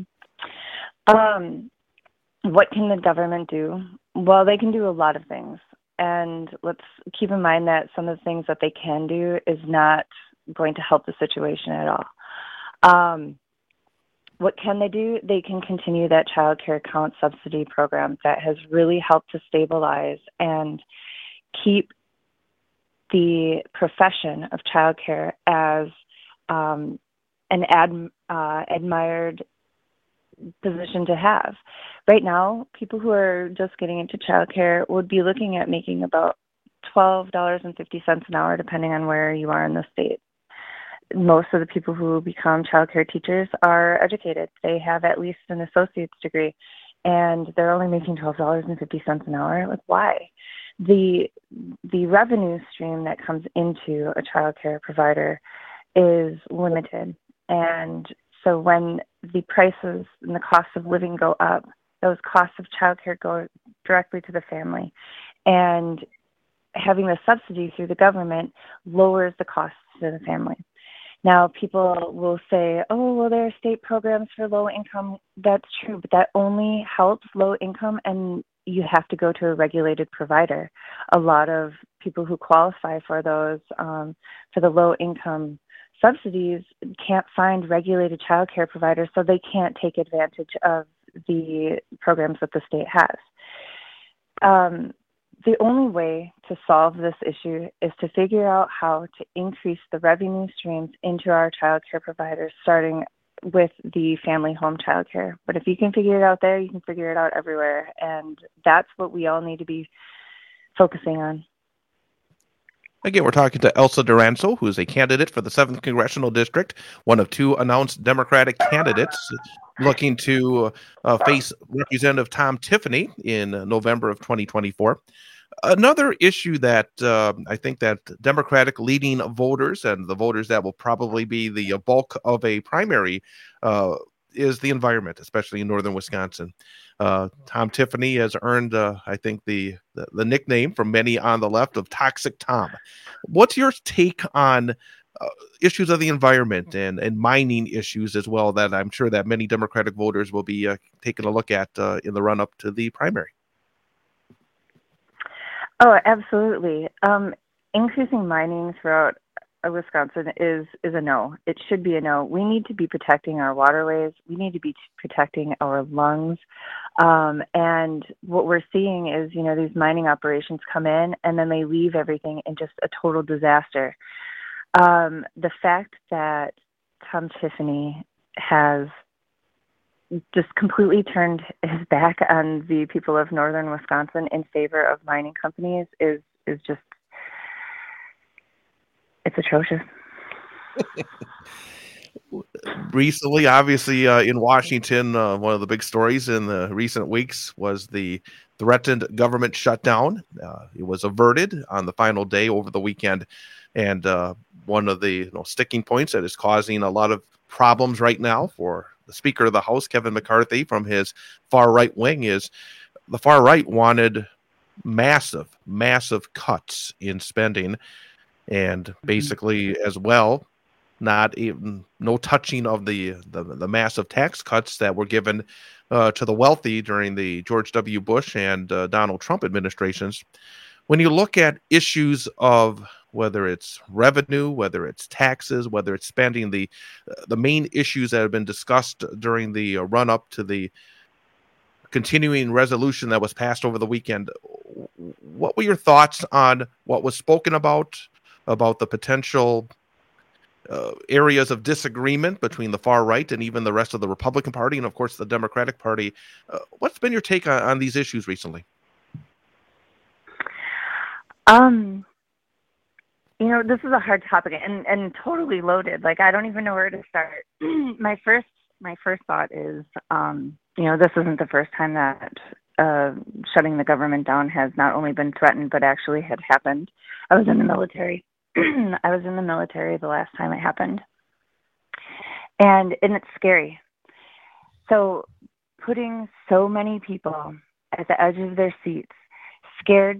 What can the government do? Well, they can do a lot of things. And let's keep in mind that some of the things that they can do is not going to help the situation at all. What can they do? They can continue that child care account subsidy program that has really helped to stabilize and keep the profession of child care as an admired position to have. Right now, people who are just getting into childcare would be looking at making about $12.50 an hour, depending on where you are in the state. Most of the people who become childcare teachers are educated. They have at least an associate's degree, and they're only making $12.50 an hour. Like, why? The revenue stream that comes into a childcare provider is limited, and so when the prices and the cost of living go up, those costs of childcare go directly to the family. And having the subsidy through the government lowers the costs to the family. Now, people will say, oh, well, there are state programs for low income. That's true, but that only helps low income, and you have to go to a regulated provider. A lot of people who qualify for those, for the low income subsidies, can't find regulated child care providers, so they can't take advantage of the programs that the state has. The only way to solve this issue is to figure out how to increase the revenue streams into our child care providers, starting with the family home child care. But if you can figure it out there, you can figure it out everywhere. And that's what we all need to be focusing on. Again, we're talking to Elsa Duranzo, who is a candidate for the 7th Congressional District, one of two announced Democratic candidates looking to face Representative Tom Tiffany in November of 2024. Another issue that I think that Democratic leading voters and the voters that will probably be the bulk of a primary is the environment, especially in northern Wisconsin. Tom Tiffany has earned, I think, the nickname from many on the left of Toxic Tom. What's your take on issues of the environment and mining issues as well, that I'm sure that many Democratic voters will be taking a look at in the run-up to the primary? Oh, absolutely. Increasing mining throughout Wisconsin is a no. It should be a no. We need to be protecting our waterways. We need to be protecting our lungs. And what we're seeing is, these mining operations come in and then they leave everything in just a total disaster. The fact that Tom Tiffany has just completely turned his back on the people of northern Wisconsin in favor of mining companies is just, it's atrocious. Recently, obviously, in Washington, one of the big stories in the recent weeks was the threatened government shutdown. It was averted on the final day over the weekend. And one of the sticking points that is causing a lot of problems right now for the Speaker of the House, Kevin McCarthy, from his far right wing, is the far right wanted massive cuts in spending, and basically as well, no touching of the massive tax cuts that were given to the wealthy during the George W. Bush and Donald Trump administrations. When you look at issues of whether it's revenue, whether it's taxes, whether it's spending, the main issues that have been discussed during the run-up to the continuing resolution that was passed over the weekend, what were your thoughts on what was spoken about the potential areas of disagreement between the far right and even the rest of the Republican Party and, of course, the Democratic Party? What's been your take on these issues recently? This is a hard topic and totally loaded. Like, I don't even know where to start. My first thought is, this isn't the first time that shutting the government down has not only been threatened, but actually had happened. I was in the military. I was in the military the last time it happened. And it's scary. So putting so many people at the edge of their seats, scared,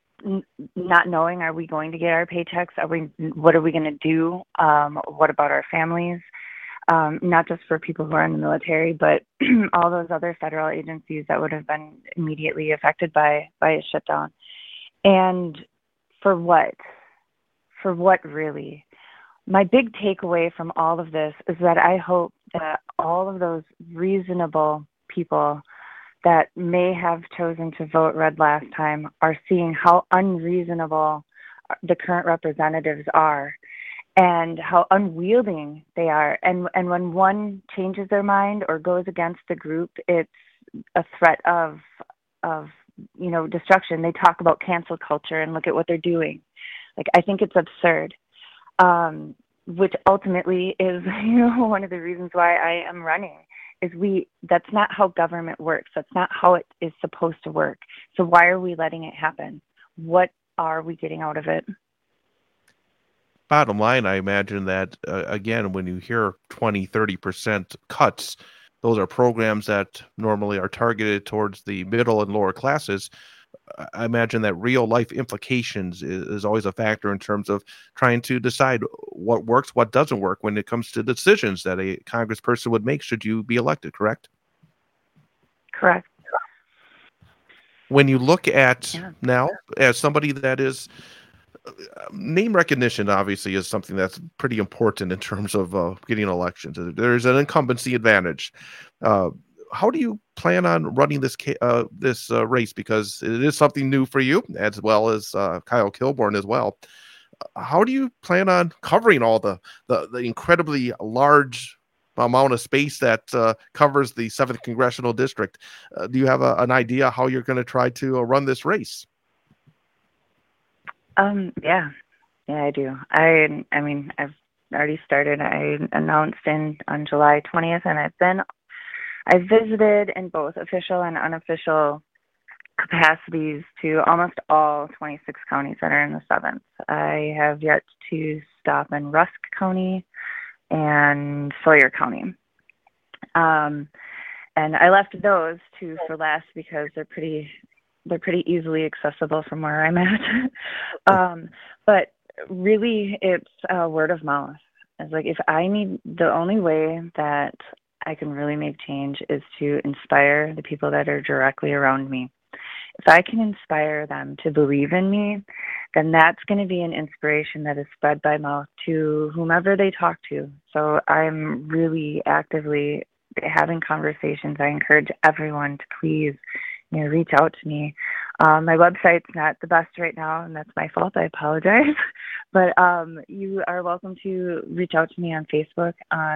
not knowing, are we going to get our paychecks? What are we going to do? What about our families? Not just for people who are in the military, but all those other federal agencies that would have been immediately affected by a shutdown. And for what? For what, really? My big takeaway from all of this is that I hope that all of those reasonable people that may have chosen to vote red last time are seeing how unreasonable the current representatives are and how unwielding they are. And when one changes their mind or goes against the group, it's a threat of destruction. They talk about cancel culture and look at what they're doing. Like, I think it's absurd, which ultimately is, one of the reasons why I am running. That's not how government works. That's not how it is supposed to work. So why are we letting it happen? What are we getting out of it? Bottom line, I imagine that, again, when you hear 20, 30% cuts, those are programs that normally are targeted towards the middle and lower classes. I imagine that real life implications is always a factor in terms of trying to decide what works, what doesn't work when it comes to decisions that a congressperson would make should you be elected, correct? Correct. When you look at now, as somebody that is, name recognition obviously is something that's pretty important in terms of getting elections. There's an incumbency advantage. How do you plan on running this race? Because it is something new for you, as well as Kyle Kilborn as well. How do you plan on covering all the incredibly large amount of space that covers the 7th Congressional District? Do you have an idea how you're going to try to run this race? Yeah, I do. I mean, I've already started. I announced on July 20th, and I've visited in both official and unofficial capacities to almost all 26 counties that are in the 7th. I have yet to stop in Rusk County and Sawyer County. And I left those two for last because they're pretty easily accessible from where I'm at. But really, it's word of mouth. It's like, the only way that I can really make change is to inspire the people that are directly around me. If I can inspire them to believe in me, then that's going to be an inspiration that is spread by mouth to whomever they talk to. So I'm really actively having conversations. I encourage everyone to please, reach out to me. My website's not the best right now, and that's my fault. I apologize. But you are welcome to reach out to me on Facebook,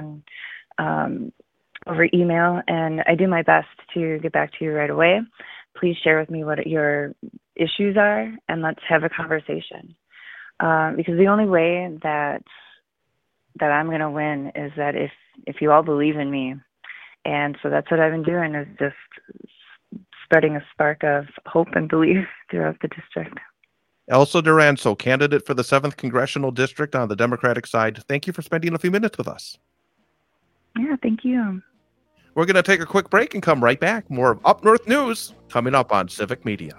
over email, and I do my best to get back to you right away. Please share with me what your issues are, and let's have a conversation. Because the only way that I'm going to win is that if you all believe in me. And so that's what I've been doing, is just spreading a spark of hope and belief throughout the district. Elsa Duranzo, candidate for the 7th Congressional District on the Democratic side. Thank you for spending a few minutes with us. Yeah, thank you. We're going to take a quick break and come right back. More of Up North News coming up on Civic Media.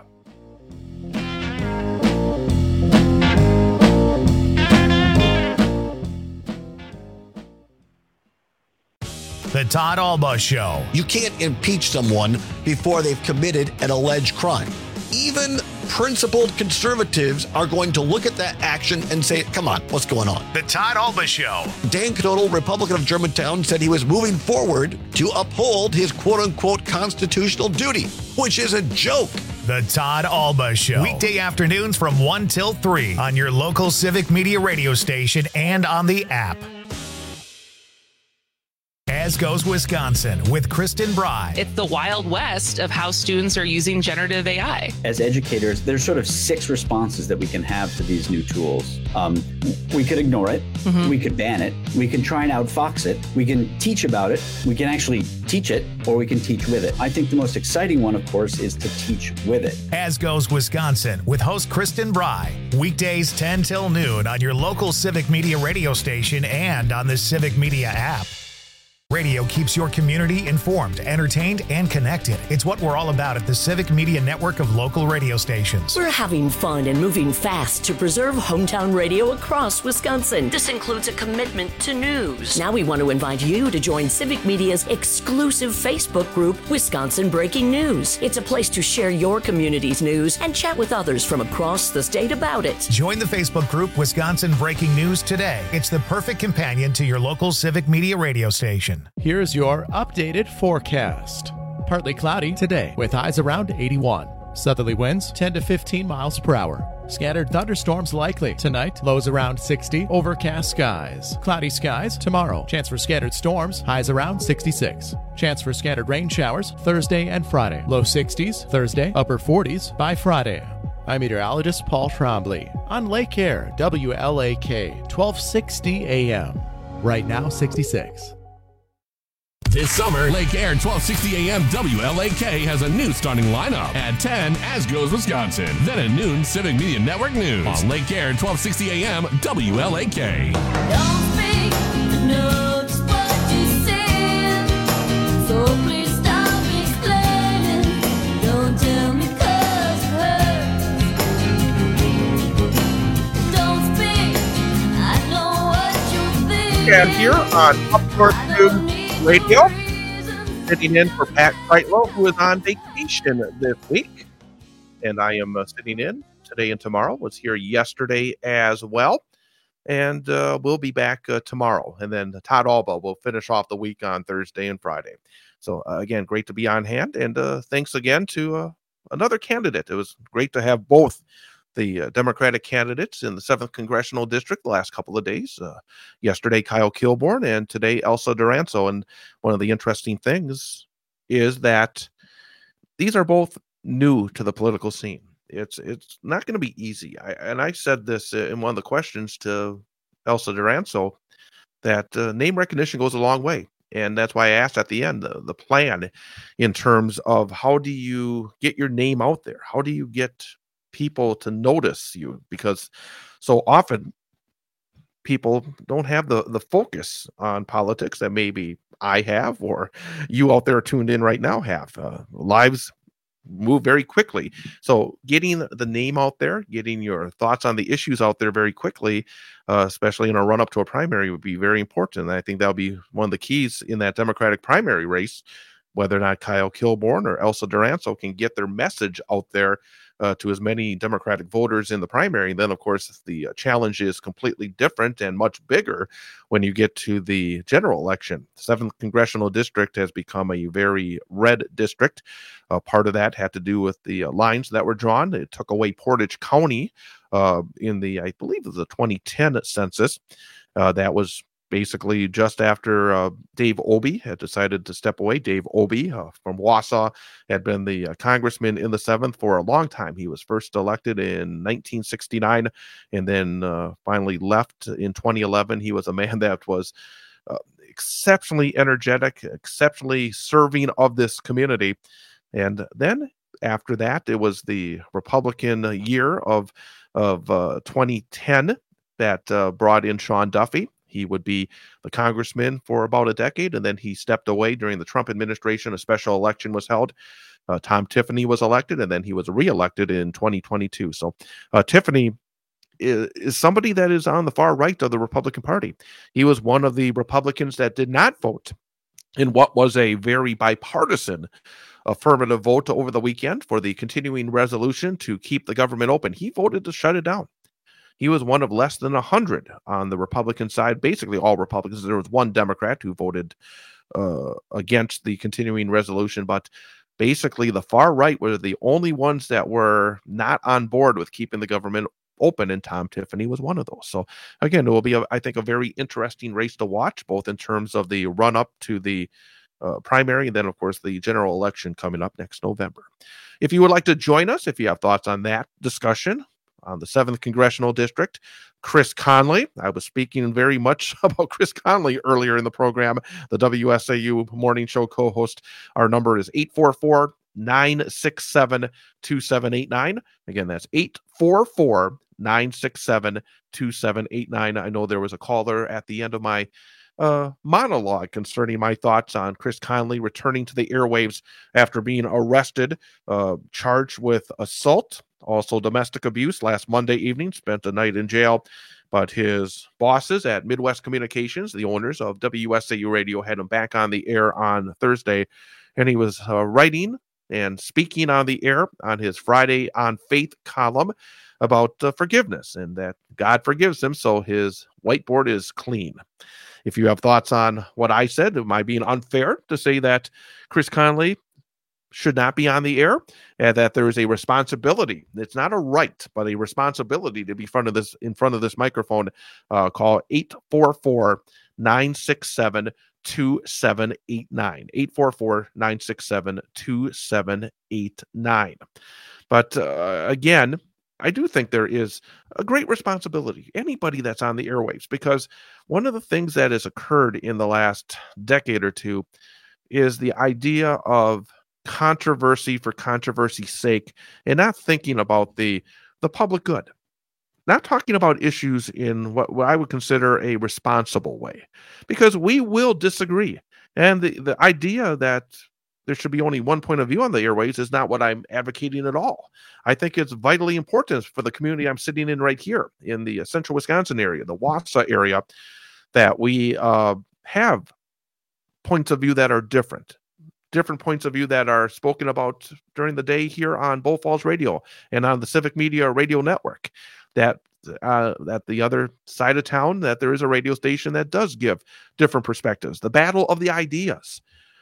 The Todd Alba Show. You can't impeach someone before they've committed an alleged crime. Even principled conservatives are going to look at that action and say, come on, what's going on? The Todd Alba Show. Dan Knodel, Republican of Germantown, said he was moving forward to uphold his quote-unquote constitutional duty, which is a joke. The Todd Alba Show. Weekday afternoons from 1 till 3 on your local Civic Media radio station and on the app. As As Goes Wisconsin with Kristen Bry. It's the Wild West of how students are using generative AI. As educators, there's sort of 6 responses that we can have to these new tools. We could ignore it. Mm-hmm. We could ban it. We can try and outfox it. We can teach about it. We can actually teach it, or we can teach with it. I think the most exciting one, of course, is to teach with it. As Goes Wisconsin with host Kristen Bry. Weekdays 10 till noon on your local Civic Media radio station and on the Civic Media app. Radio keeps your community informed, entertained, and connected. It's what we're all about at the Civic Media network of local radio stations. We're having fun and moving fast to preserve hometown radio across Wisconsin. This includes a commitment to news. Now we want to invite you to join Civic Media's exclusive Facebook group, Wisconsin Breaking News. It's a place to share your community's news and chat with others from across the state about it. Join the Facebook group Wisconsin Breaking News today. It's the perfect companion to your local Civic Media radio station. Here's your updated forecast. Partly cloudy today with highs around 81. Southerly winds 10 to 15 miles per hour. Scattered thunderstorms likely tonight. Lows around 60. Overcast skies. Cloudy skies tomorrow. Chance for scattered storms. Highs around 66. Chance for scattered rain showers Thursday and Friday. Low 60s Thursday. Upper 40s by Friday. I'm meteorologist Paul Trombley on Lake Air, WLAK, 1260 AM. Right now, 66. This summer, Lake Air 1260 AM WLAK has a new starting lineup. At 10, As Goes Wisconsin. Then at noon, Civic Media Network News. On Lake Air 1260 AM WLAK. Don't speak, I know just what you said. So please stop explaining. Don't tell me 'cause it hurts. Don't speak, I know what you think. And here on Up North News Radio, sitting in for Pat Kreitlow, who is on vacation this week. And I am sitting in today and tomorrow. Was here yesterday as well. And we'll be back tomorrow. And then Todd Alba will finish off the week on Thursday and Friday. So, again, great to be on hand. And thanks again to another candidate. It was great to have both the Democratic candidates in the 7th Congressional District the last couple of days. Yesterday, Kyle Kilborn, and today, Elsa Duranzo. And one of the interesting things is that these are both new to the political scene. It's not going to be easy. I said this in one of the questions to Elsa Duranzo, that name recognition goes a long way. And that's why I asked at the end the plan in terms of how do you get your name out there? How do you get people to notice you? Because so often people don't have the focus on politics that maybe I have or you out there tuned in right now have. Lives move very quickly. So getting the name out there, getting your thoughts on the issues out there very quickly, especially in a run up to a primary, would be very important. And I think that'll be one of the keys in that Democratic primary race, whether or not Kyle Kilborn or Elsa Duranzo can get their message out there to as many Democratic voters in the primary. Then, of course, the challenge is completely different and much bigger when you get to the general election. The 7th Congressional District has become a very red district. Part of that had to do with the lines that were drawn. It took away Portage County in the, I believe it was the 2010 census. That was basically just after Dave Obey had decided to step away. Dave Obey from Wausau had been the congressman in the 7th for a long time. He was first elected in 1969 and then finally left in 2011. He was a man that was exceptionally energetic, exceptionally serving of this community. And then after that, it was the Republican year of 2010 that brought in Sean Duffy. He would be the congressman for about a decade, and then he stepped away during the Trump administration. A special election was held. Tom Tiffany was elected, and then he was reelected in 2022. So Tiffany is somebody that is on the far right of the Republican Party. He was one of the Republicans that did not vote in what was a very bipartisan affirmative vote over the weekend for the continuing resolution to keep the government open. He voted to shut it down. He was one of less than 100 on the Republican side, basically all Republicans. There was one Democrat who voted against the continuing resolution, but basically the far right were the only ones that were not on board with keeping the government open, and Tom Tiffany was one of those. So again, it will be, I think, a very interesting race to watch, both in terms of the run up to the primary, and then, of course, the general election coming up next November. If you would like to join us, if you have thoughts on that discussion on the 7th Congressional District, Chris Conley. I was speaking very much about Chris Conley earlier in the program, the WSAU Morning Show co-host. Our number is 844-967-2789. Again, that's 844-967-2789. I know there was a caller at the end of my monologue concerning my thoughts on Chris Conley returning to the airwaves after being arrested, charged with assault, also domestic abuse last Monday evening, spent a night in jail. But his bosses at Midwest Communications, the owners of WSAU Radio, had him back on the air on Thursday, and he was writing and speaking on the air on his Friday on Faith column about forgiveness and that God forgives him, so his whiteboard is clean. If you have thoughts on what I said, am I being unfair to say that Chris Conley should not be on the air, and that there is a responsibility? It's not a right, but a responsibility to be in front of this microphone. Call 844-967-2789. 844-967-2789. But again, I do think there is a great responsibility, anybody that's on the airwaves, because one of the things that has occurred in the last decade or two is the idea of controversy for controversy's sake, and not thinking about the public good, not talking about issues in what I would consider a responsible way, because we will disagree. And the idea that there should be only one point of view on the airways is not what I'm advocating at all. I think it's vitally important for the community I'm sitting in right here in the central Wisconsin area, the Wausau area, that we have points of view that are different points of view that are spoken about during the day here on Bull Falls Radio and on the Civic Media Radio Network. That the other side of town, that there is a radio station that does give different perspectives, the battle of the ideas,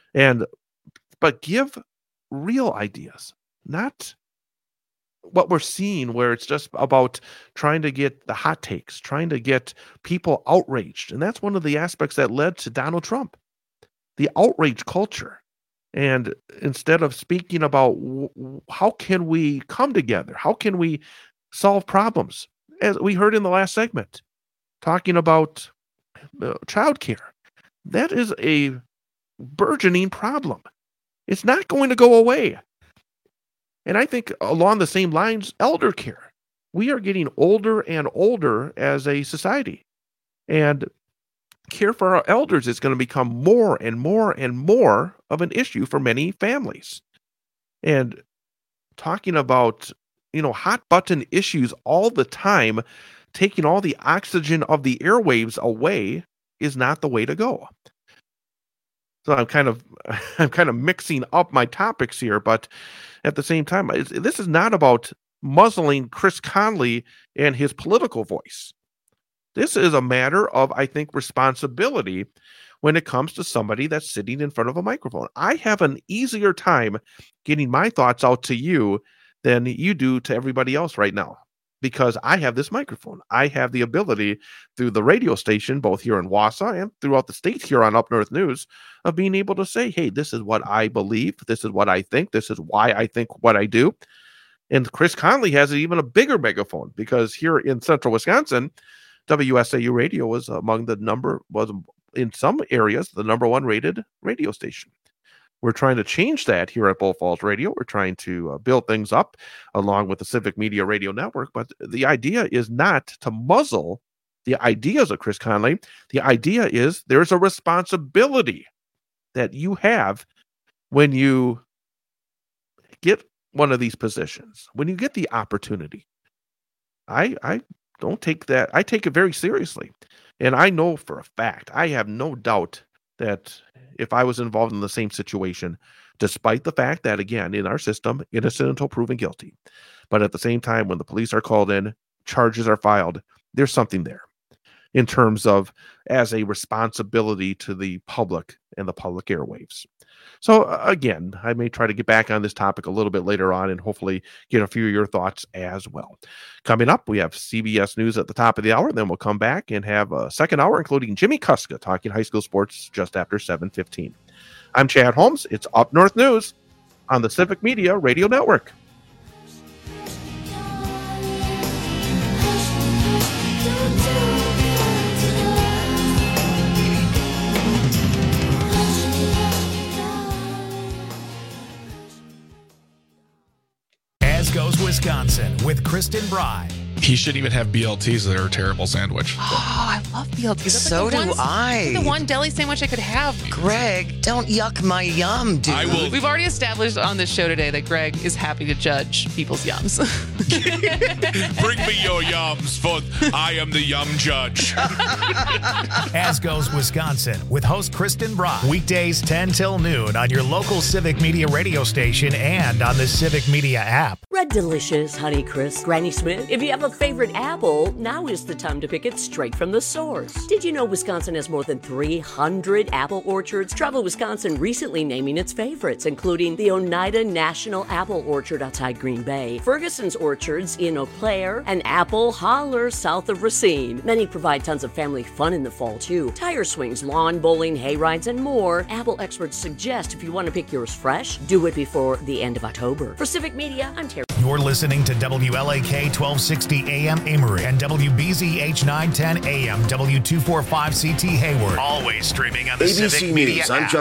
but give real ideas, not what we're seeing where it's just about trying to get the hot takes, trying to get people outraged. And that's one of the aspects that led to Donald Trump, the outrage culture. And instead of speaking about how can we come together, how can we solve problems, as we heard in the last segment, talking about childcare, that is a burgeoning problem. It's not going to go away. And I think along the same lines, elder care. We are getting older and older as a society. And care for our elders is going to become more and more and more of an issue for many families. And talking about, hot button issues all the time, taking all the oxygen of the airwaves away is not the way to go. So I'm kind of mixing up my topics here, but at the same time, this is not about muzzling Chris Conley and his political voice. This is a matter of, I think, responsibility when it comes to somebody that's sitting in front of a microphone. I have an easier time getting my thoughts out to you than you do to everybody else right now, because I have this microphone. I have the ability through the radio station, both here in Wausau and throughout the state here on Up North News, of being able to say, hey, this is what I believe. This is what I think. This is why I think what I do. And Chris Conley has even a bigger megaphone, because here in central Wisconsin, WSAU Radio was in some areas the number one rated radio station. We're trying to change that here at Bull Falls Radio. We're trying to build things up along with the Civic Media Radio Network. But the idea is not to muzzle the ideas of Chris Conley. The idea is there's a responsibility that you have when you get one of these positions, when you get the opportunity. I don't take that. I take it very seriously. And I know for a fact, I have no doubt that if I was involved in the same situation, despite the fact that, again, in our system, innocent until proven guilty, but at the same time, when the police are called in, charges are filed, there's something there in terms of as a responsibility to the public and the public airwaves. So again, I may try to get back on this topic a little bit later on and hopefully get a few of your thoughts as well. Coming up, we have CBS News at the top of the hour. Then we'll come back and have a second hour, including Jimmy Kuska talking high school sports just after 7:15. I'm Chad Holmes. It's Up North News on the Civic Media Radio Network. As Goes Wisconsin with Kristen Bry. He shouldn't even have BLTs. They're a terrible sandwich. Oh, I love BLTs. That's So like do I. The one deli sandwich I could have. Greg, don't yuck my yum, dude. We've already established on this show today that Greg is happy to judge people's yums. Bring me your yums, for I am the yum judge. As Goes Wisconsin with host Kristen Bry. Weekdays 10 till noon on your local Civic Media radio station and on the Civic Media app. Red Delicious, Honey Crisp, Granny Smith. If you have a favorite apple, now is the time to pick it straight from the source. Did you know Wisconsin has more than 300 apple orchards? Travel Wisconsin recently naming its favorites, including the Oneida National Apple Orchard outside Green Bay, Ferguson's Orchards in Eau Claire, and Apple Holler south of Racine. Many provide tons of family fun in the fall, too. Tire swings, lawn bowling, hay rides, and more. Apple experts suggest if you want to pick yours fresh, do it before the end of October. For Civic Media, I'm Terry. You're listening to WLAK 1260 AM Amory and WBZH 910 AM W245CT Hayward. Always streaming on the ABC Civic Media News, app. I'm